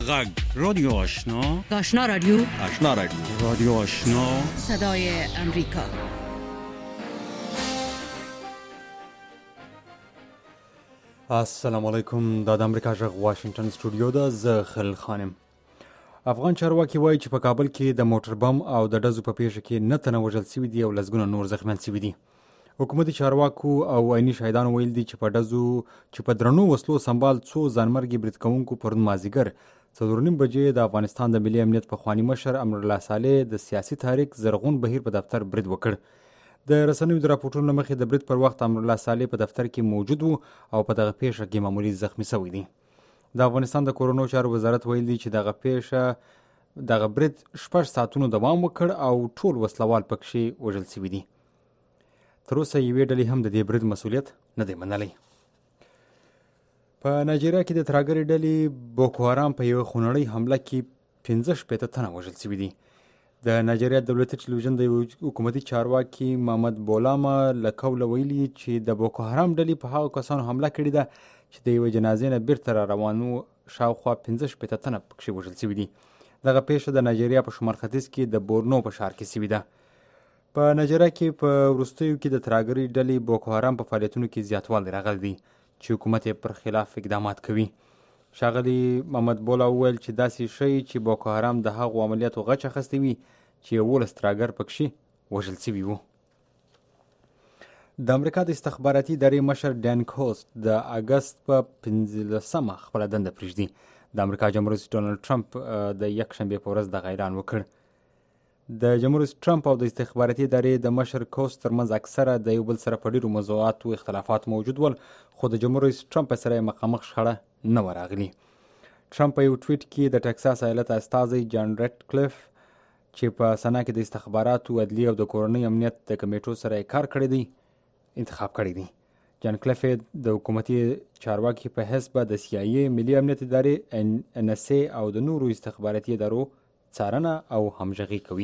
غږ رادیو آشنا، آشنا رادیو، آشنا رادیو، رادیو آشنا، صدای امریکا. السلام علیکم. دا د امریکا غږ واشنگټن سټوډیو ده. زه خلیل خانم. افغان چارواکي وایي چې په کابل کې د موټر بم او د ډزو په پیښه کې 9 تنه وژل شوي دي او لسګونه نور زخمیان شوي دي. حکومتي چارواکو او عیني شاهدانو ویل دي چې په ډزو چې په درنو وسلو سنبال څو ځانمرګي برید کوونکو پرون مازدیګر 4:30 بجې د افغانستان د ملي امنیت پخواني مشر امرالله صالح د سیاسي تحریک زرغون بهیر په دفتر برید وکړ. د رسنیو د راپورټونو مخې د برید پر وخت امرالله صالح په دفتر کې موجود و او په دغه پیښه کې معمولی زخمی شوی دی. د افغانستان د کورونو چارو وزارت ویل دی چې دغه برید 6 ساعتونو دوام وکړ او ټول وسلوال پکې وژل شوي دي. تر اوسه یوې ډلې هم د دې برید مسؤلیت نه دی منلی. په نایجیریا کې د ترهګرې ډلې بوکو حرام په یوه خونړۍ حمله کې 65 تنه وژل شوي دي. د نایجیریا دولتي ټلویزیون د حکومتي چارواکي محمد بولاما له قوله ویلي چې د بوکو حرام ډلې په هغو کسانو حمله کړې ده چې د یوې جنازې نه بیرته را روانو شاوخوا 65 تنه پکې وژل شوي دي. دغه پیښه د نایجیریا په شمال ختیځ کې د بورنو په ښار کې شوې ده. په نایجیریا کې په وروستیو کې د ترهګرۍ ډلې بوکو حرام په فعالیتونو کې زیاتوالی راغلی دی چې حکومت یې پر خلاف اقدامات کوي. ښاغلي محمد بولا وویل چې داسې شی چې بوکو حرام د هغو عملیاتو غچ اخیستی وي چې 11 ترهګر پکې وژل شوي وو. د امریکا د استخباراتي ادارې مشر ډان کوست د اګست په 15 خپله دنده پرېږدي. د امریکا جمهور رئیس ډونالډ ټرمپ د یکشنبې په ورځ دغه اعلان وکړ. د جمهور رئیس ټرمپ او د استخباراتي ادارې د مشر کوست ترمنځ اکثره د یو بل سره په ډېرو موضوعاتو اختلافات موجود ول، خو د جمهور رئیس ټرمپ سره یې مخامخ شخړه نه وه راغلې. ټرمپ په یو ټویټ کې د ټکساس ایالت استازی جان ریډ کلیف چې په سنا کې د استخباراتو، عدلیې او د کورنۍ امنیت د کمیټو سره یې کار کړی دی انتخاب کړی دی. جان کلیف د حکومتي چارواکي په حیث به د CIA، ملي امنیت ادارې NSA او د نورو استخباراتي ادارو څارنه او همغږي کوي.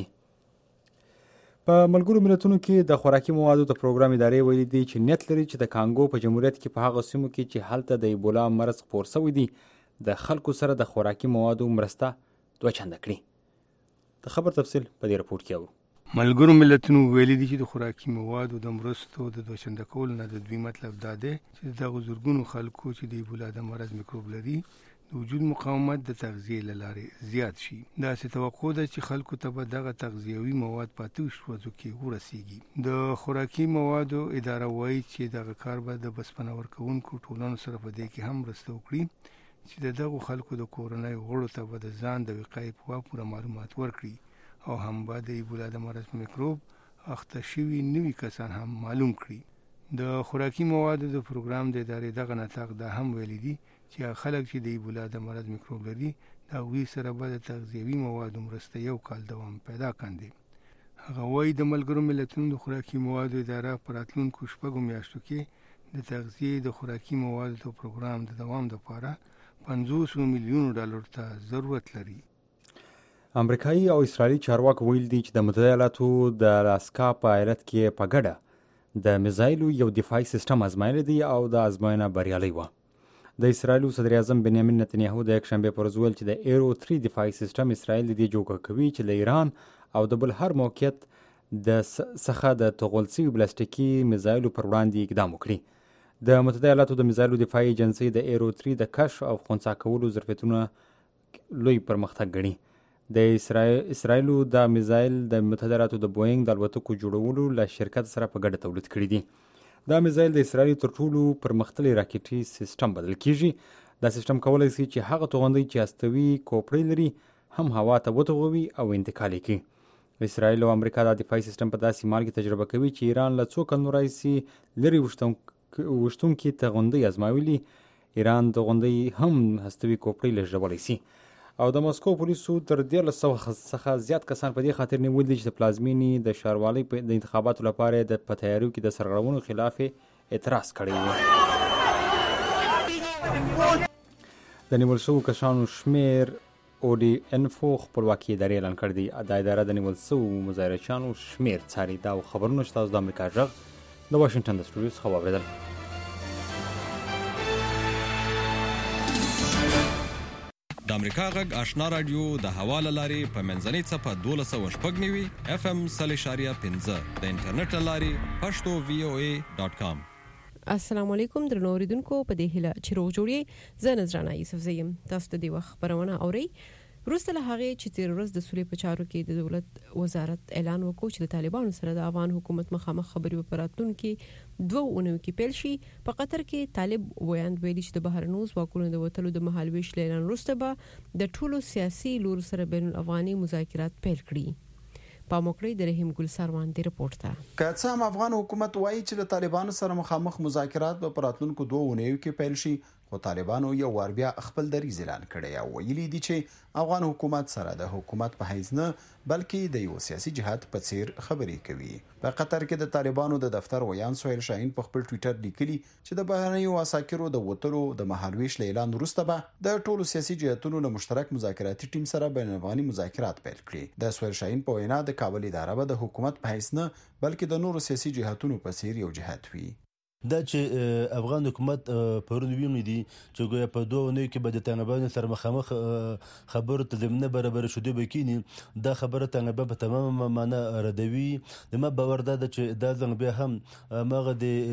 په ملګرو ملتونو کې د خوراکي موادو د پروګرام ادارې ویلي دي چې نیت لري چې د کانګو په جمهوریت کې په هغو سیمو کې چې هلته د ایبولا مرض خپور شوی دی د خلکو سره د خوراکي موادو مرسته 2 چنده کړي. د خبر تفصیل په دې راپورټ کې اورو. ملګرو ملتونو ویلي دي چې د خوراکي موادو د مرستو د 2 چنده کولو نه د دوی مطلب دا دی چې دغه زرګونو خلکو چې د ایبولا د مرض میکروب لري د وجود مقاومت د تغذیې له لارې زیات شي. داسې توقع ده چې خلکو ته به دغه تغذیوي مواد په 8 ورځو کې ورسیږي. د خوراکي موادو اداره وایي چې دغه کار به د بسپنه ورکوونکو ټولنو سره په دې کې هم مرسته وکړي چې د دغو خلکو د کورنۍ غړو ته به د ځان د وقایې په پوره معلومات ورکړي او هم به د ایبولا د مرض میکروب اخته شوي نوي کسان هم معلوم کړي. د خوراکي موادو د پروګرام د ادارې دغه نطاق دا هم ویلي دي چې خلک چې د ایبولا د مرض میکروب لري د هغوی سره به د تغذیوي موادو مرسته 1 کال دوام پیدا کاندي. هغه وایي د ملګرو ملتونو د خوراکي موادو اداره په راتلونکو 6 میاشتو کې د تغذیې د خوراکي موادو د پروګرام د دوام لپاره 500 میلیون ډالر ته ضرورت لري. امریکایي او اسرائیلي چارواکو ویل دي چې د متحده ایالاتو د الاسکا په ایالت کې په ګډه د میزایلو یو دفاعي سیستم ازمایلی دی او د ازموینه بریالۍ وه. د اسرائیل صدر اعظم بنیامین نتنیاهو د یکشنبې په ورځ ویل چې د ایرو 3 دفاعي سیستم اسرائیل د دې جوګه کوي چې له ایران او د بل هر موقعیت څخه د توغول شوي بلاستیکي میزایلو پر وړاندې اقدام وکړي. د متحده ایالاتو د میزایلو دفاعي ایجنسۍ د ایرو 3 د کشف او خنثی کولو ظرفیتونه لوی پرمختګ ګڼي. د اسرائیلو دا میزایل د متحده ایالاتو د بوینګ د الوتکو جوړولو له شرکت سره په ګډه تولید کړي دي. دا میزایل د اسرائیل تر ټولو پرمختللی راکټي سیستم بلل کیږي. دا سیستم کولی شي چې هغه توغندۍ چې هستوي کوپړۍ لري هم هوا ته وتوغوي او انتقال یې کړي. اسرائیل او امریکا دا دفاعي سیستم په داسې مهال کې تجربه کوي چې ایران له څو کلونو راهیسې لرې وشتونکي توغندۍ ازمایولي. ایران توغندۍ هم هستوي کوپړۍ لېږدولی شي او د مسکو پولیسو تر 1300 څخه زیات کسان په دې خاطر نیولي دي چې د پلازمینې د ښاروالۍ د انتخاباتو لپاره د په تیاریو کې د سرغړونو خلاف اعتراض کړی و. د نیول شوو کسانو شمیر اوډي انفو خپلواکي ادارې اعلان کړی دی. دا اداره د نیول شوو مظاهرچیانو شمیر څاري. دا خبرونه چې تاسو د امریکا غږ د واشنګټن د سټوډیو څخه واورېدل. د امریکا غږ آشنا رادیو د حواله لاري په منځنۍ صفه 1290 FM 0.15 د انټرنیټ لاري pashto.voa.com. السلام علیکم درنو اوریدونکو، په دې هیله چې روغ جوړی زه نذرانه یوسف زیم. تاسو ته د وخت خبرونه اورئ. وروسته له هغه چې تیر ورځ د سولې په چارو کې د دولت وزارت اعلان وکړ چې د طالبانو سره د افغان حکومت مخامخ خبرې په راتلونکو کې 2 اونیو کې پیل شي. په قطر کې طالب ویاند ویلي چې د بهرنیو ځواکونو د وټلو د مهالويش اعلان وروسته به د ټولو سیاسي لور سره بین الافغاني مذاکرات پیل کړي. په موکړی د رحیم ګل سروان دی رپورت ته. که څه هم افغان حکومت وایي چې د طالبانو سره مخامخ مذاکرات په راتلونکو 2 اونیو کې پیل شي، خو طالبانو یو وار بیا خپل دریځ اعلان کړی او ویلي دي چې افغان حکومت سره د حکومت په حیث نه بلکې د یو سیاسي جهاد په څیر خبرې کوي. په قطر کې د طالبانو د دفتر ویان سهیل شاهین په خپل ټوئیټر لیکلي چې د بهرنیو عساکرو د وټلو د مهالويش اعلان وروسته به د ټولو سیاسي جهاتونو له مشترک مذاکراتي ټیم سره بین الافغاني مذاکرات پیل کړي. د سهیل شاهین په وینا د کابل اداره به د حکومت په حیث نه بلکې د نورو سیاسي جهاتونو په څیر یو جهات وي. دا چې افغان حکومت پرون ویلي دي چې ګویا په 2 اونیو کې به د طالبانو سره مخامخ خبرو ته زمینه برابر شوه بکینی، دا خبره طالبان په تمام معنا ردوي. د ما باور ده چې دا ځنګ بیا هم ماغه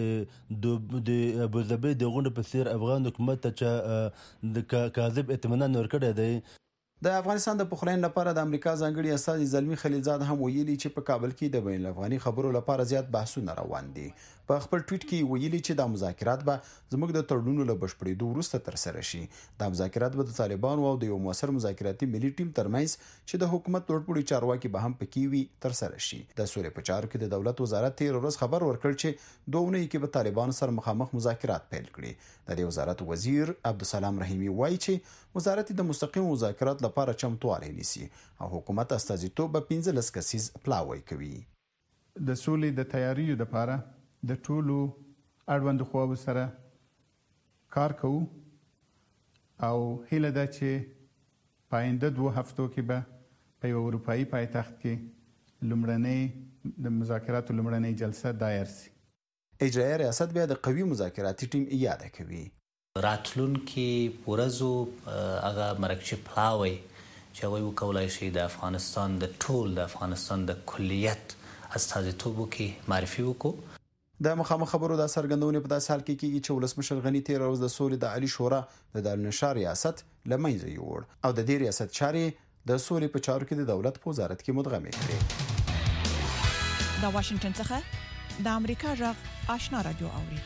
د ابوظبي د غونډه په سیر افغان حکومت ته د کاذب اطمینان ورکړی دی. د افغانستان د پخلاین لپاره د امریکا ځانګړي استازي زلمی خلیلزاد هم ویلي چې په کابل کې د بین الافغاني خبرو لپاره زیات بحثونه روان دي. په خپل ټویټ کې ویلي چې د مذاکرات به زموږ د تړونونو له بشپړېدو وروسته تر سره شي. د مذاکرات به د طالبانو او د یو موثر مذاکراتي ملي ټیم ترمنځ چې د حکومت لوړپوړي چارواکي به هم پکې وي تر سره شي. د سولې په چارو کې د دولت وزارت تیر ورځ خبر ورکړ چې 2 اونۍ کې به طالبانو سره مخامخ مذاکرات پیل کړي. د دې وزارت وزیر عبدالسلام رحیمی وایي چې وزارت د مستقیم مذاکرات لپاره چمتووالی نیسي او حکومت استازیتوب به 15 کسیز پلاوی کوي. د سولې د تیاریو لپاره د ټولو اړوند خواو سره کار کوو او هیله ده چې پاینده 2 هفتو کې به په یو اروپایي پایتخت کې لومړنۍ د مذاکراتو لومړنۍ جلسه دایر شي. اجرایي ریاست بیا د قوي مذاکراتي ټیم یاد کوي. راتلونکي ورځو هغه مرکزي پلاوی چې هغوی وکولای شي د افغانستان د افغانستان د کلیت استازیتوب کې معرفي وکړو. د مخامخ خبرو د سرګندونې په داسې حال کې کېږي چې ولسمشر غني تیر ورځ د سولې د عالی شورا د دارالنشار ریاست له منځه یووړ او د دې ریاست چارې د سولې په چارو کې د دولت په وزارت کې مدغمې کړې. د واشنگټن څخه د امریکا غږ آشنا رادیو اوري.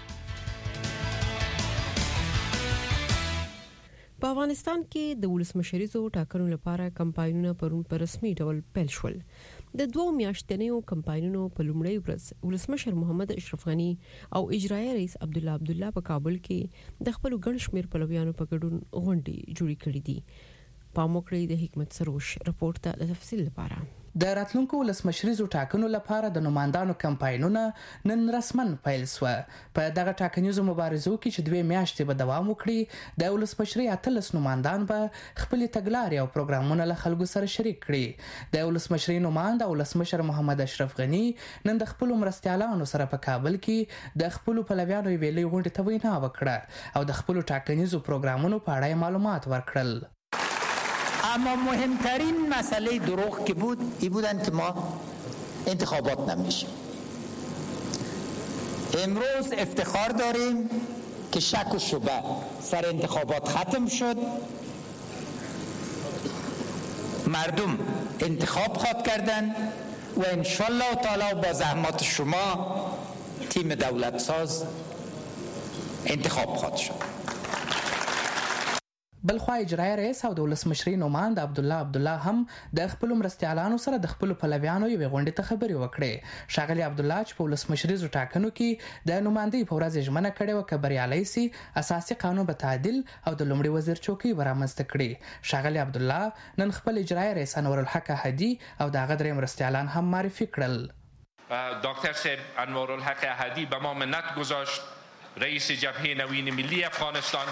په افغانستان کې د ولسمشریزو ټاکنو لپاره کمپاینونه پرون په رسمي ډول پیل شول. د 2 میاشتنیو کمپاینونو په لومړۍ ورځ ولسمشر محمد اشرف غنی او اجرایي رئیس عبدالله په کابل کې د خپل ګڼ شمېر پلویانو په ګډون غونډې جوړې کړې دي. په موکړی د حکمت سروش رپورت ته د تفصیل لپاره. د راتلونکو ولسمشریزو ټاکنو لپاره د نوماندانو کمپاینونه نن رسمن پیل شو. په دغه ټاکنیزو مبارزو کې چې 2 میاشتې به دوام وکړي، د ولسمشري 18 نوماندان به خپل تګلارې او پروګرامونه له خلکو سره شریک کړي. د ولسمشري نوماند ولسمشر محمد اشرف غنی نن د خپل مرستیالانو سره په کابل کې د خپل پلویانو ویلي غونډې ته وینا وکړه او د خپل ټاکنیزو پروګرامونو په اړه معلومات ورکړل. اما مهمترین مسئله دروغ که بود این بودن که ما انتخابات نمیشیم. امروز افتخار داریم که شک و شبه سر انتخابات ختم شد. مردم انتخاب خواد کردن و انشالله تعالی با زحمات شما تیم دولت ساز انتخاب خواد شد. بلخوا اجرایي رئیس او د ولسمشري نوماند عبدالله هم د خپل مرستیالانو سره د خپل پلویانو یوې غونډې ته خبرې وکړې. ښاغلي عبدالله چې په ولسمشریزو ټاکنو کې د نوماندۍ په ورځ ژمنه کړې وه که بریالی سي اساسي قانون به تعدیل او د لومړي وزیر چوکۍ به رامنځته کړي. ښاغلي عبدالله نن خپل اجرایي رئیس انورالحق احدي او د هغه 3 مرستیالان هم معرفي کړل. دکتر صاحب انورالحق احدی به ما منت گذاشت، رئیس جبهه نوین ملی افغانستان،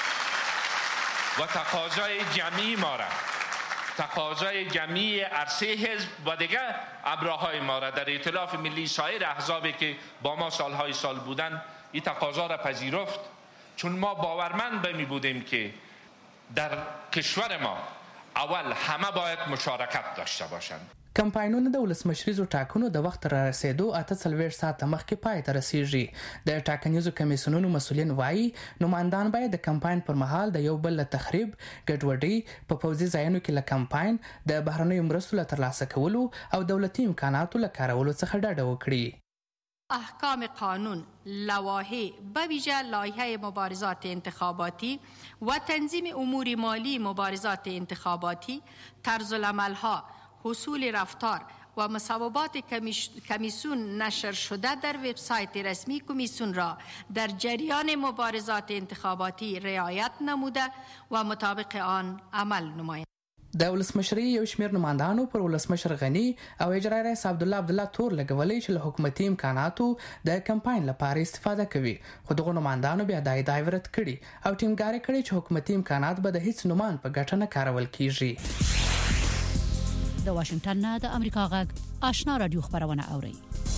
و تقاضای جمعی ما را، تقاضای جمعی عرصه حزب و دیگر ابراهای ما را در ائتلاف ملی سایر احزابی که با ما سالهای سال بودند این تقاضا را پذیرفت، چون ما باورمند به می بودیم که در کشور ما اول همه باید مشارکت داشته باشند. کمپاینونه د ولسمشریزو ټاکنو د وخت را رسیدو 48 ساعته مخکې پای ته رسیږي. د ټاکنیزو کمیسیونونو مسؤلین وایي نمایندان باید د کمپاین پر مهال د یو بل له تخریب، ګډوډۍ، په پوځي ځایونو کې له کمپاین، د بهرنیو مرستو له ترلاسه کولو او دولتي امکاناتو له کارولو څخه ډډه وکړي. احکام قانون، لوایح به ویژه لایحه مبارزات انتخاباتی و تنظیم امور مالی مبارزات انتخاباتی، طرز العملها، حصول رفتار و مصوبات کمیسیون نشر شده در وبسایت رسمی کمیسیون را در جریان مبارزات انتخاباتی رعایت نموده و مطابق آن عمل نمایند. د ولسمشرۍ یو شمېر نمایندانو پر ولسمشر غني او اجرایي رئیس عبدالله تور لګولې چې له حکومتي امکاناتو د کمپاین لپاره استفاده کوي، خو دغه نمایندانو بیا دا ادعا ورد کړي او ټینګار کړی چې حکومتي امکانات به د هیڅ نمایند په ګټه نه کارول کیږي. د واشنگټن نه د امریکا غږ آشنا رادیو خبرونه اوري.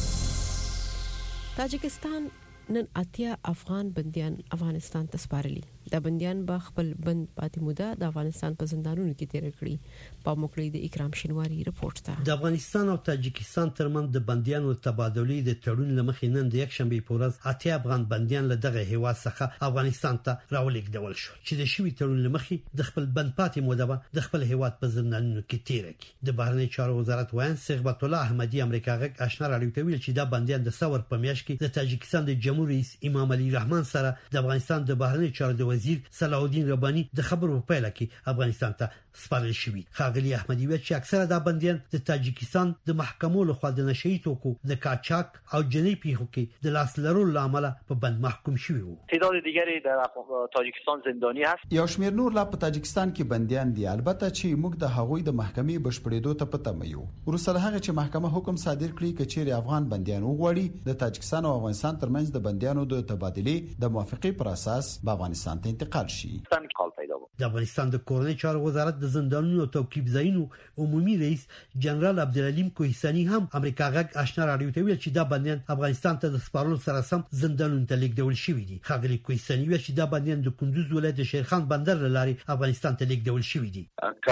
تاجکستان نن اتیا افغان بنديان افغانستان ته سپارلي. د بنديان به خپل بند پاتې موده د افغانستان په زندانونو کې تیر کړی. په موکړی د اکرام شینواری رپورت ته د افغانستان او تاجکستان ترمنځ د بنديانو تبادلې د تړون لمخې نن د یک شنبه په ورځ اتیا افغان بنديان له دغه هیواد څخه افغانستان ته راولېږدول شو چې د شوی تړون لمخې د خپل بند پاتې موده د خپل هیواد په زندانونو کې تیر کړي. د بهرنی چارو وزارت وایي صغبت الله احمدی امریکا غږ آشنا رادیو ته ویل چې دا بنديان د ثور په میاشت کې د تاجکستان د جمهور رئیس امام علي رحمان سره د افغانستان د بهرنی چارو د وزیر صلاح الدین رباني د خبرو په پیل کې افغانستان ته سپارل شوی. خاغلی احمدی ویل چې اکثره دا بنديان د تاجکستان د محکمو لخوا د نشئی توکو د کاچاک او جنۍ پیښو کې د لاس لرلو لامل په بند محکوم شوی وو. تعداد دیگری در تاجکستان زندانی هست. یو شمېر نور لا په تاجکستان کې بنديان دي، البته چې موږ د هغوی د محکمې بشپړېدو ته پته مېو. ورسره هغه چې محکمه حکم صادر کړي کچېر افغان بنديان وغواړي د تاجکستان او افغانستان ترمنځ د بنديانو د تبادلې د موافقې پر اساس به افغانستان ته انتقال شي. د افغانستان د کورنۍ چارو وزارت د زندانونو او توقيف ځایونو عمومي رئیس جنرال عبدالعلیم کوهستاني هم امریکا غږ آشنا رادیو ته ویل چې دا بنديان افغانستان ته د سپارلو سره سم زندانونو ته لیږدول شوي دي. خاغلی کوهستاني ویل چې دا بنديان د کندوز ولایت د شیرخان بندر لاري افغانستان ته لیږدول شوي دي.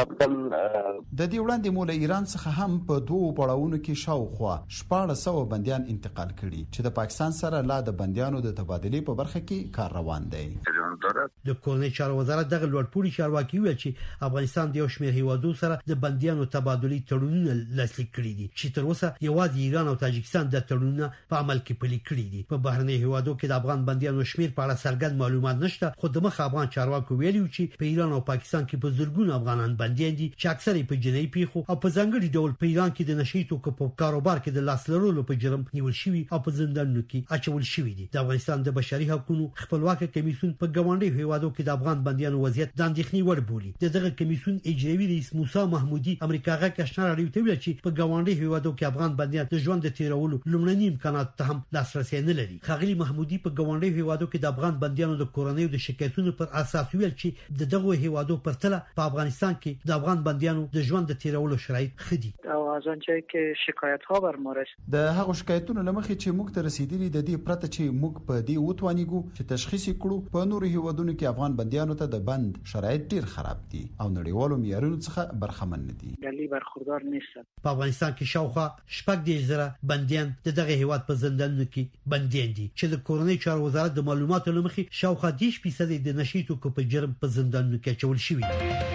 د دې وړاندې مول ایران څخه هم په دوه پړاوونو کې شاوخوا 1400 بنديان انتقال کړي چې د پاکستان سره لا د بنديانو د تبادلې په برخه کې کار روان دی. د کورنۍ چارو وزارت دغه لوړپوړي چارواکي ویل چې افغانستان د یو شمېر هیوادو سره د بنديانو تبادلې تړونونه لاسلیک کړي دي چې تر اوسه یوازې ایران او تاجکستان د تړونونه په عمل کې پلي کړي دي. په بهرنی هیوادو کې د افغان بنديانو شمېر په اړه څرګند معلومات نشته، خو د مخ افغان چارواکو ویلي چې په ایران او پاکستان کې په زرګونو افغانان بنديان دي چې اکثره په جنۍ پیښو او په ځانګړي ډول په ایران کې د نشئی توکو په کاروبار کې د لاس لرلو په جرم نیول شوي او په زندانونو کې اچول شوي دي. د افغانستان د بشري حقوقو خپلواک کمیسیون په ګاونډي هیوادو کې د افغان بنديانو وضعیت د اندېښنې وړ بولي. دغه کمیسیون اجرایي رئیس موسی محمودي امریکا غږ آشنا رادیو ته ویل چې په ګاونډي هیوادو کې افغان بنديان د ژوند د تیرولو لومړني امکانات ته هم لاسرسي نه لري. خاغلی محمودي په ګاونډي هیوادو کې د افغان بنديانو د کورنیو د شکایتونو پر اساس ویل چې دغه هیوادو پرتله په افغانستان کې د افغان بنديانو د ژوند د تیرولو شرایط خدي او از آنجایی که شکایت ها بر ما رسید د هغه شکایتونو لمخې چې موږ ته رسیدلي د دې پرته چې موږ په دې وتوانیږو چې تشخیص کړو په نورو هیوادونو کې افغان بنديانو ته د بند شرایط ډیر خراب دي او نړیوالو معیارونو څخه برخمن نه دي. دلی برخوردار نیستند. په افغانستان کې شاوخوا 6,000 بنديان دغه هیواد په زندانونو کې بنديان دي چې د کورنۍ چارو وزارت د معلوماتو لمخې شاوخوا 10% د نشئی توکو په جرم په زندانونو کې اچول شوي دي.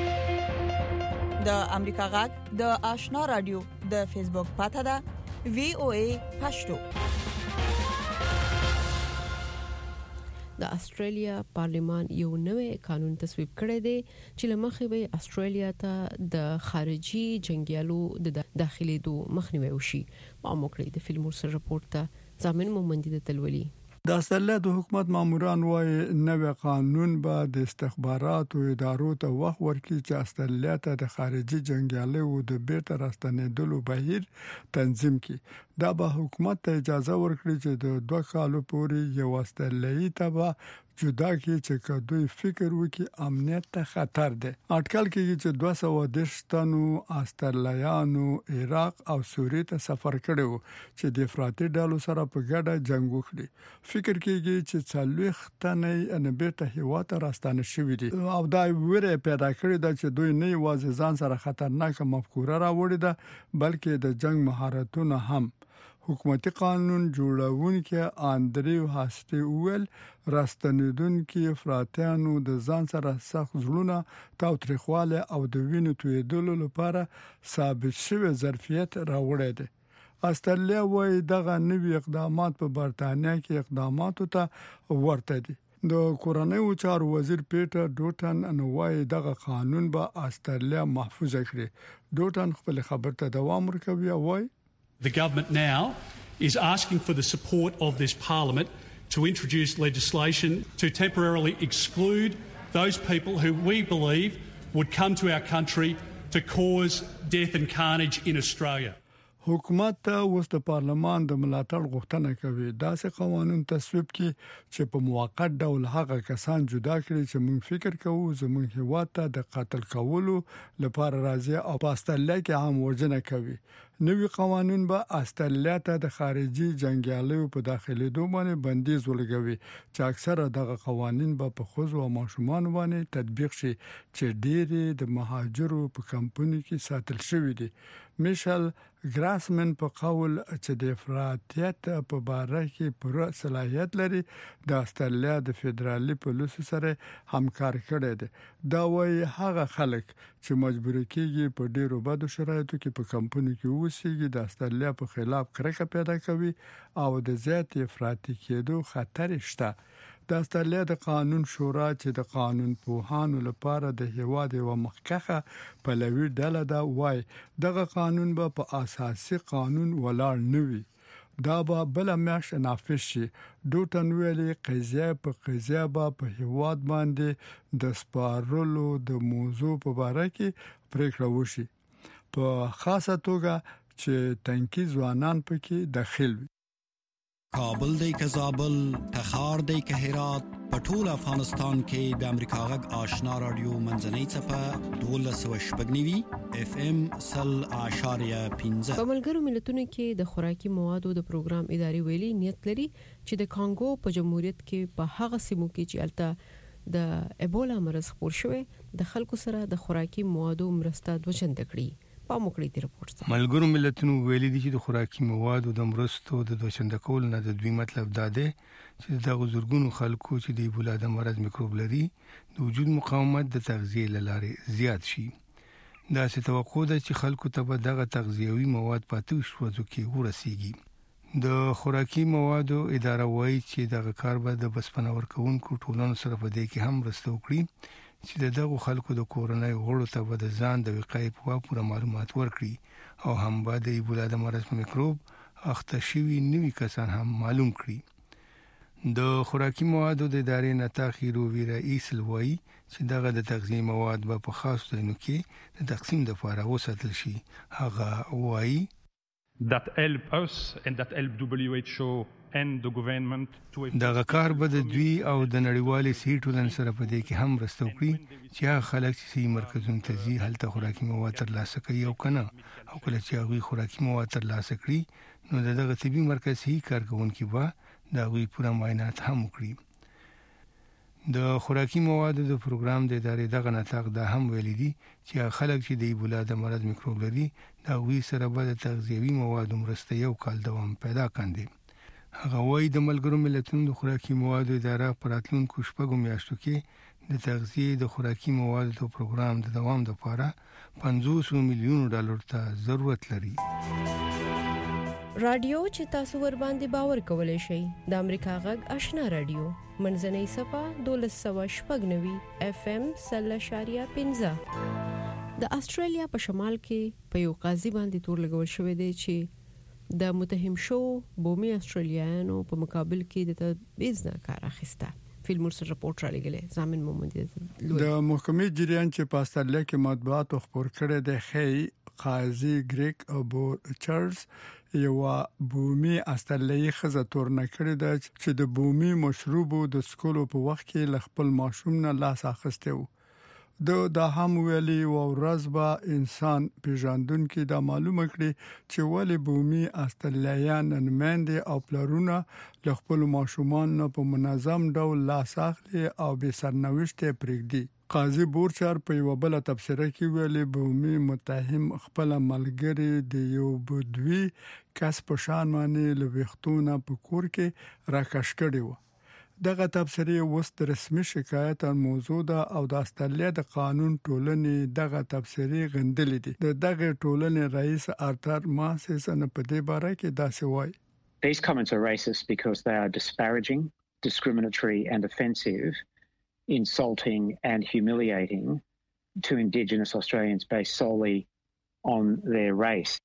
د امریکا غږ د آشنا رادیو د فیسبوک پاته ده VOA پښتو. د استرالیا پارلیمان یو نوې قانون تصویب کړی دی چې لمخې به استرالیا ته د خارجي جنگیالو د داخليدو مخنیوي وشي. په موکړی د فلمور سره رپورت ته ځامن مومندي د تلولي. د استرالیا د حکومت ماموران وايي نوې قانون به د استخباراتو ادارو ته وخت ورکړي چې استرالیا ته د خارجي جنگیالو د بیرته راستنېدلو بهیر تنظیم کړي. دا به حکومت ته اجازه ورکړي چې د 2 کالو پورې یو استرالیایي ته جدا کی چې کدوې فکر وکي امنیت ته خطر ده. اټکل کیږي چې 210 تنو استرالیانو عراق او سوریه ته سفر کړو چې د افراطي ډلو سره په ګډه جنگ وکړي. فکر کیږي چې 40 تنې ان بیرته هیواد ته راستانه شوې دي او دا ویره پیدا کړې ده چې دوی نه یوازې ځان سره خطرناک مفکوره راوړي ده بلکې د جنگ مهارتونه هم. حکومتي قانون جوړونکي اندریو هاسټي ویل راستنیدونکو افراطیانو د ځان سره سخت ظلمونه تاوتریخواله او د وینې تویدلو لپاره ثابت شوی ظرفیت راوړی دی. استرالیا وايي دغه نوي اقدامات په برتانیا کې اقداماتو ته ورته دي. د کورنیو چارو وزیر پیټر ډوټن انوای دغه قانون به استرالیا محفوظ کړي. ډوټن خپل خبر ته دوام ورکوي او وايي The government now is asking for the support of this parliament to introduce legislation to temporarily exclude those people who we believe would come to our country to cause death and carnage in Australia. حکومت ته اوس د پارلمان د ملاتړ غوښتنه کوي داسې قوانين تصویب کړي چې په موقت ډول هغه کسان جدا کړي چې موږ فکر کوو زموږ هیواد ته د قتل کولو لپاره راځي او په استرالیا کې عام وژنه کوي. نوي قوانين به استرالیا ته د خارجي جنگیالیو په داخلي دوه باندې بندیز ولګوي چې اکثره دغه قوانين به په خوځو او ماشومان باندې تطبیق شي چې ډېری د مهاجرو په کمپونی کې ساتل شوی دي. میشل ګراسمن په قول چې د افراطیت په باره کې پوره صلاحیت لري د استرالیا د فدرالي پولیسو سره همکار کړی دی. دا وايي هغه خلک چې مجبور کیږي په ډیرو بدو شرایطو کې په کمپونی کې اوسېږي د استرالیا په خلاف کرکه پیدا کوي او د زیات افراطي کېدو خطر شته. د استرالیا د قانون شورا چې د قانون پوهانو لپاره د هیواد یو مخکخه پلوي ډله دا وای دغه قانون به په اساسي قانون ولاړ نه وي. دا به بل میاشت نافذ شي. ډوټن ویلي قضیه په قضیه په هیواد باندې د سپارلو د موضوع په اړه کې پریکړه وشي په خاصه توګه چې تنکي ځوانان پکې داخل وي. کابل دی که زابل تخار دی که هرات په ټول افغانستان کې د امریکا غږ آشنا رادیو منځنۍ چپه 1290 اف ام 0.15 په ملګرو ملتونو کې د خوراکي موادو د پروګرام ادارې ویلي نیت لري چې د کانګو په جمهوریت کې په هغه سیمو کې چې الته د ایبولا مرض خپور شوی د خلکو سره د خوراکي موادو مرسته دوچند کړي. په مخکړی دی رپورټ ملګرو ملتونو ویلي دي چې د خوراکي موادو د مرستو د دوچند کول نه د دوی مطلب دا دی چې د غزرګونو خلکو چې د ایبولا د مرض میکروب لري د وجود مقاومت د تغذیه لاره زیات شي. دا څه توقع ده چې خلکو ته دغه تغذیوي مواد پاتې شوځو کې ورسیږي. د خوراکي موادو اداره وایي چې دغه کار به د بسپنه ورکوونکو ټولنو سره په دې کې هم مرسته وکړي چې دغه خلکو د کورنۍ غړو ته به د ځان د وقایې په پوره معلومات ورکړي او هم به د ایبولا د مرض میکروب اخته شوي نوي کسان هم معلوم کړي. د خوراکي موادو د ادارې نتاخیرو ویرا ایسل وایي چې دغه د تغذیه مواد په خاص ځایونو کې د تقسیم لپاره وساتل شي. هغه وایي that help us and that help WHO and the government to دغه کار به د دوی او د نړیوالې صحي ټولنې سره په دې کې هم مرسته وکړي چې هغه خلک چې صحي مرکزونو ته ځي هلته خوراکي مواد ترلاسه کوي او کنه او کله چې هغه خوراکي مواد ترلاسه کړي نو دغه طبي مرکز صحي کارکونکي به دا غوي پوره معاینات هم وکړي. د خوراکي موادو د پروګرام د ادارې دغه نتاق دا هم ویلي دي چې خلک چې د ایبولا د مرض میکروب لري دا غوي سره به د تغذیوي موادو مرسته یو کال دوام پیدا کړي. هغه وایي د ملګرو ملتونو د خوراکي موادو اداره پر راتلونکو شپږو میاشتو کې د تغذیه د خوراکي موادو د پروګرام د دوام لپاره $500 میلیون ته ضرورت لري. رادیو چې تاسو ور باندې باور کولای شئ د امریکا غږ آشنا رادیو منځنۍ صفه 1290 اف ام 0.15 د استرالیا په شمال کې په یو قاضي باندې تور لګول شوی دی چې د متهم شو بومي استرالیانو په مقابل کې د تبعیض نه کار اخیسته. فیلم سره رپورټ را لګلې زامن محمد د محکمې جریان چې په استرالیا کې مطبوعات خبر کړي د خي قاضي ګریګ ابو چارلز یو بومي استرالیا خزه تورنه کړې ده چې د بومي مشروبو د سکولو په وخت کې لخپل ماشوم نه لاس اخسته وو. دا هم ویلي او ورځبا انسان پیژاندونکو دا معلومه کړي چې ولې بومي استرالیان نماینده او پلرونه لخپل ماشومان په منظم ډول لاس اخلي او به سرنوشت پرېږدي. قاضي بورچر په یو بل تبصره کې ویلي بومي متهم خپل ملګری د یو بدوی کس په شان باندې لوختونه په کور کې راکښ کړي وو. دغه تبصره وست رسمي شکایت موضوع ده او د استرالیا د قانون ټولنې دغه تبصره غندلې دي. دغه ټولنې رئیس آرتر ماسسن په دې باره کې داسې وایي: These comments are racist because they are disparaging, discriminatory and offensive, insulting and humiliating to Indigenous Australians based solely on their race.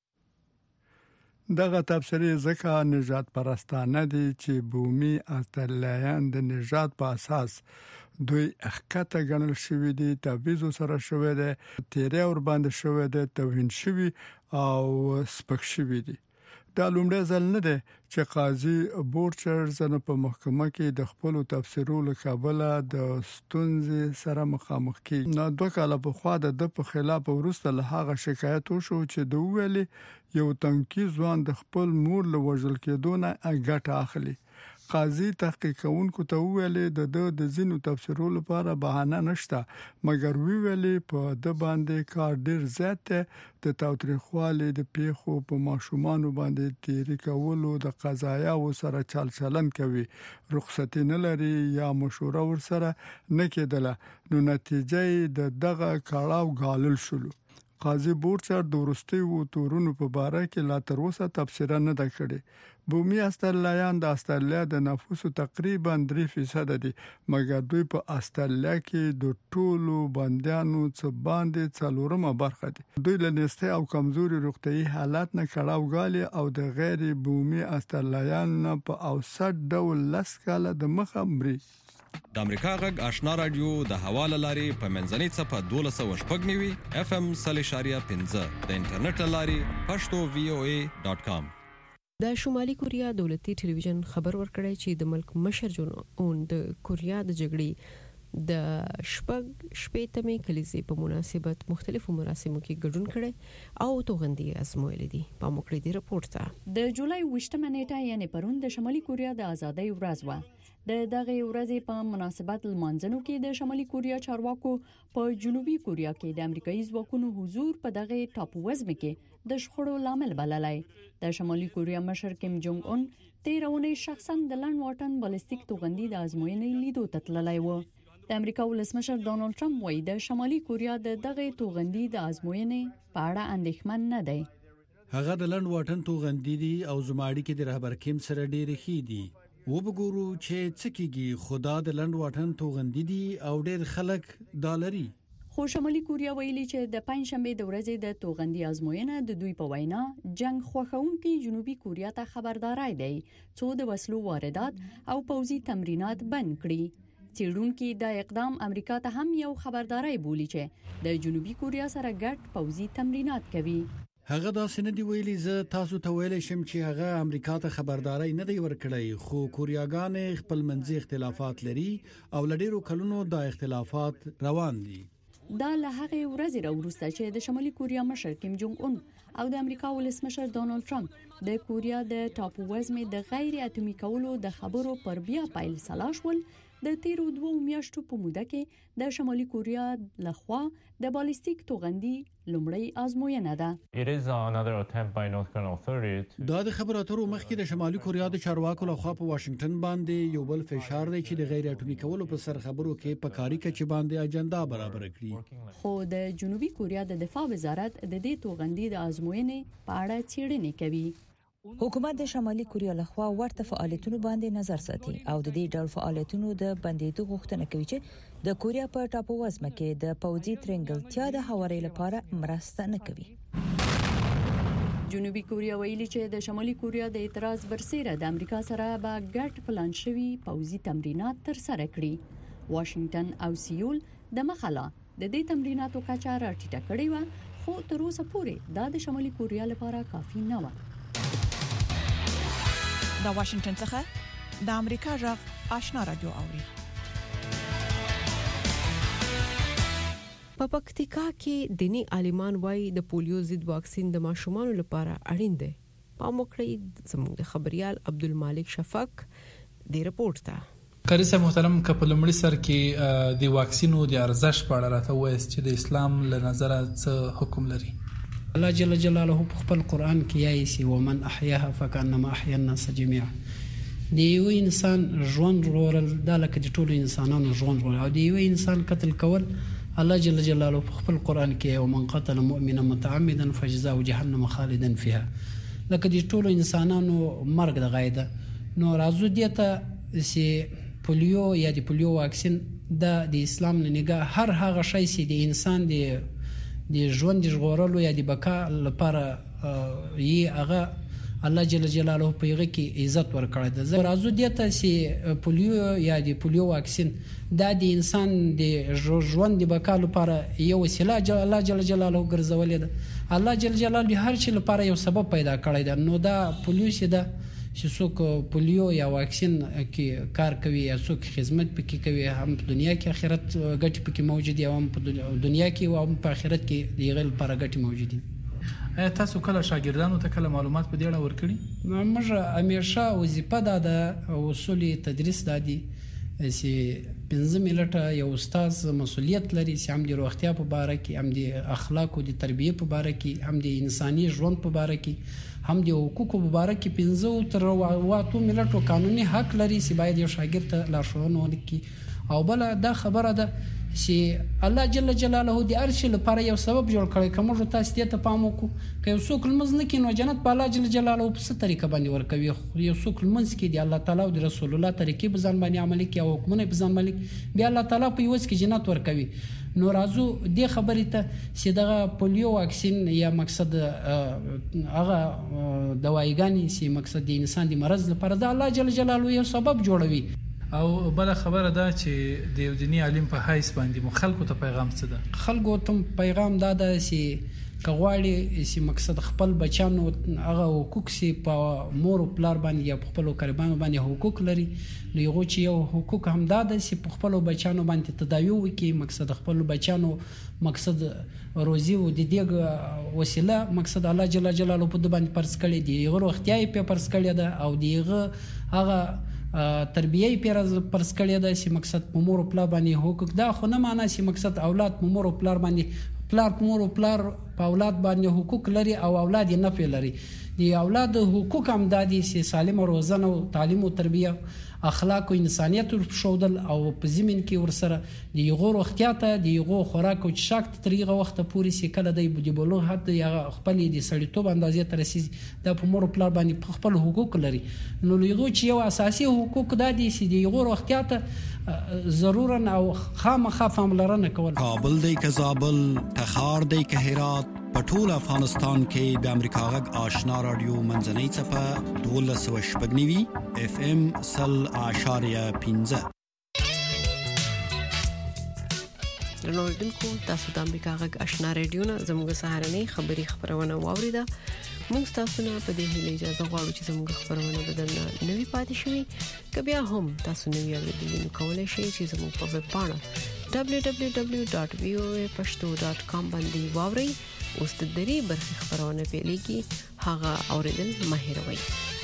دغه تبصره ځکه نژاد پرستانه دي چې بومي استرالیان د نژاد په اساس دوی اخکته ګڼل شوی دي، تبعیض سره شوی دی، تیری ور باندې شوی دی، توهین شوی او سپک شوی دي. دا لومړی ځل نه دی چې قاضي بورچرز په محکمه کې د خپل تفسیرو لکابل د ستونزې سره مخامخ کی. نو 2 کاله په خوا د په خلاف ورسته له هغه شکایت وشو چې د ویلي یو تنکي ځوان د خپل مور له وژل کېدو نه ګټه اخلي. قاضي تحقیقونکو ته ویلي د زینو تفسیرو لپاره بهانه نشته، مګر ویلي په د باندې کار ډیر زیات د تاوتریخوالي د پیښو په ماشومان باندې تیری کولو د قضایا و سره چلچلن کوي، رخصتي نه لري یا مشوره ور سره نه کېدله، نو نتیجه د دغه کړهو غالل شول. قاضي بورچر د ورستي و تورونو په باره کې لا تر اوسه تفسیر نه ده کړې. بومي استرالیان د استرالیا د نفوس تقریبا 3% دي، مګر دوی په استرالیا کې د ټولو بندیانو څخه باندې 4مه برخه دي. دوی له نسته او کمزوري روغتيایي حالات نه کړهو غالي او د غیر بومي استرالیان په اوسط ډول لسکاله د مخه مري. د امریکا غږ آشنا رادیو د حواله لاري په منځنۍ صفه 1290 FM 3.15 د انټرنیټ لاري pashto.voa.com. د شمالي کوریا دولتي ټلویزیون خبر ورکړی چې د ملک مشر جون اون د کوریا د جګړې د شپږمې کلیزې په مناسبت مختلفو مراسمو کې ګډون کړي او توغندي ازمویل دي. په موکړې دی رپورت ته د جولای 28 نیټه یعنی پرون د شمالي کوریا د ازادۍ ورځ و. د دغه ورځې په مناسبت لمانځنو کې د شمالي کوریا چارواکو په جنوبي کوریا کې د امریکایي ځواکونو حضور په دغه ټاپووزم کې د شخړو لامل بللای. د شمالي کوریا مشر کیم جونګ اون 13 شخصا د لند واټن بالستیک توغندي د ازموینې لیدو ته تللی و. د امریکا ولسمشر ډونالد ټرمپ وایي د شمالي کوریا د دغه توغندي د ازموینې په اړه اندېښمن نه دی. هغه د لند واټن توغندي دي او زماړي کې د رهبر کیم سره ډېر ښه دي. وبګورو چې څکیږي خدا د لند واټن توغندي دي او ډېر خلک دالري. خو شمالي کوریا ویلي چې د پنځشنبه د ورځې د توغندي ازموینه د دوی په وینا جنگ خوښونکي جنوبي کوریا ته خبردارای دی چې د وسلو واردات او پوځي تمرینات بند کړي. څېړونکو دا اقدام امریکا ته هم یو خبردارای بولی چې د جنوبي کوریا سره ګډ پوځي تمرینات کوي. هغه دا سند دی ویلي زه تاسو ته ویل شم چې هغه امریکا ته خبرداري نه دی ورکړی، خو کوریاګان خپل منځي اختلافات لري او لډیرو کلونو دا اختلافات روان دي. دا له هغه ورځې راوروسته چې د شمالي کوریا مشر کیم جونګ اون او د امریکا ولسمشر ډونالد ټرمپ د کوریا د ټاپووزم د غیر اټومي کولو د خبرو پر بیا پایل سلاشول. د 2 میاشتو په موده کې د شمالي کوریا لخوا د بالستیک توغندي لومړی ازموینه ده. دا د خبراتو مخکې د شمالي کوریا د چارواکو لخوا په واشنگټن باندې یو بل فشار دی چې د غیر اټومي کولو په سر خبرو کې په کاری کې باندې اجنډا برابر کړي. خو د جنوبي کوریا د دفاع وزارت د دې توغندي د ازموینې په اړه څېړنې کوي. حکومت د شمالي کوریا لخوا ورته فعالیتونو باندې نظر ساتي او د دې ډول فعالیتونو د بندیدو غوښتنه کوي چې د کوریا په ټاپووزم کې د پوځي ترنګلتیا د هواري لپاره مرسته نه کوي. جنوبي کوریا ویلي چې د شمالي کوریا د اعتراض برسېره د امریکا سره به ګډ پلان شوی پوځي تمرینات تر سره کړي. واشنگټن او سیول د مخاله د دې تمریناتو کچه راټیټه کړې و، خو تر اوسه پورې دا د شمالي کوریا لپاره کافي نه و. د واشنگټن څخه د امریکا جغ آشنا رادیو اوري. په پکتیکا کې دینی عالمان وایي د پولیو ضد واکسین د ماشومانو لپاره اړین دی. په موکړی زموږ خبريال عبدالمالک شفق د رپورت ته قاری صاحب محترم کپلمړي سر کې د واکسینو د ارزښت په اړه راته وایي چې د اسلام له نظره څه حکم لري. الله جل جلاله په خپل قران کې یایي چې ومن احیاها فکانما احیا الناس جميعا. د یو انسان ژوند ورول د لکه د ټولو انسانانو ژوند ورول او د یو انسان قتل کول الله جل جلاله په خپل قران کې ومن قتل مؤمنا متعمدا فجزاؤه جهنم خالدا فيها. لکه د ټولو انسانانو مرګ د غایده نو راځو دیته چې پولیو یا د پولیو واکسین د اسلام نه نگاه هر هغه شی چې د انسان د ژوند د ژغورلو یا د بقا لپاره یې هغه الله جل جلاله په هغه کې عزت ورکړی دی. زه راځو دیته چې پولیو یا د پولیو واکسین د انسان د ژوند د بقا لپاره یو وسیله الله جل جلاله ګرځولې ده. الله جل جلاله هر شي لپاره یو سبب پیدا کړی دی. نو دا پولیو چې څوک پولیو یا واکسین کې کار کوي یا څوک خدمت پکې کوي هم په دنیا کې آخرت ګټې پکې موجود دي او هم په دنیا کې او هم په آخرت کې د هغې لپاره ګټې موجود دي. تاسو کله شاګردانو ته کله معلومات په دې اړه ورکړي؟ موږ همیشه وظیفه دا ده اصول تدریس دا دي چې 15 منټه یو استاد مسؤلیت لري چې هم د روغتیا په اړه کې هم د اخلاق او د تربیه په اړه کې هم د انساني ژوند په اړه کې هم د حقوقو په اړه کې 15 تر 8 منټو قانوني حق لري چې باید یو شاګرد ته لارښوونه وکړي. او بل دا خبره ده چې الله جل جلاله د ارش لپاره یو سبب جوړ کړی. کوم تاسو ته پام وکړو که یو څوک لمز نه کینو جنت په الله جل جلاله په څه طریقه باندې ورکوي. یو څوک لمز کې دی الله تعالی او د رسول الله طریقې په ځان باندې عمل کوي او حکمونه په ځان باندې بیا الله تعالی په یوس کې جنت ورکوي. نو راځو د خبرې ته چې دغه پولیو واکسین یا مقصد هغه دوايګانی چې مقصد د انسان د مرض لپاره د الله جل جلاله یو سبب جوړوي. او بل خبره ده چې د یو دینی عالم په حیث باندې خلکو ته پیغام څه ده؟ خلکو ته پیغام دا ده چې کغواړي چې مقصد خپل بچانو هغه حقوق سي په مور او پلار باندې یا خپل قربانو باندې حقوق لري. نو یو چې یو حقوق هم دا ده چې په خپل بچانو باندې تداوی وکړي. مقصد خپل بچانو مقصد روزي او د دې وسیله مقصد الله جل جلاله په د باندې پرس کړی دی. غو وختیای په پرس کړی ده او دیغه هغه تربیه پیرز پرس کړی ده چې مقصد په مور او پلار باندې حقوق دا خو نه معنی چې مقصد اولاد په مور او پلار باندې پلار په مور او پلار په اولاد باندې حقوق لري او اولاد یې نه لري. دی اولاد حقوق هم دادي چې سالم روزنه او تعلیم او تربیه اخلاق او انسانيت ورشودل او په زمين کې ورسره دی غور احتیاطه دی غو خوراک او چشاک طریقه وخت پوری سي کله دی بلوغ حد یا خپل دي سړیتوب اندازې تر رسیدي د په مور پلار باندې خپل حقوق لري. نو لغو چې یو اساسي حقوق دادي چې دی غور احتیاطه ضرورا او خامخا فاملرنه کول. کابل دی کزابل تخار دی که هرات پټول افغانستان کې د امریکا غږ آشنا رادیو منځنۍ چپه 12.15 اف ام سل اشاریه 15. رنوردونکو تاسو د امریکا غږ آشنا رادیو نه زموږ سهارنۍ خبری خبرونه واوریده. موږ تاسو نه په دې هیله اجازه غواړو چې زموږ خبرونه بدلنه نوي پاتې شي. که بیا هم تاسو نوي اوریدل نو کولای شئ چې زموږ په ویب پاڼه www.voapashto.com باندې واورئ. اوس د دې برخې خبرونه پیلېږي هغه اوریدل مه هېروئ.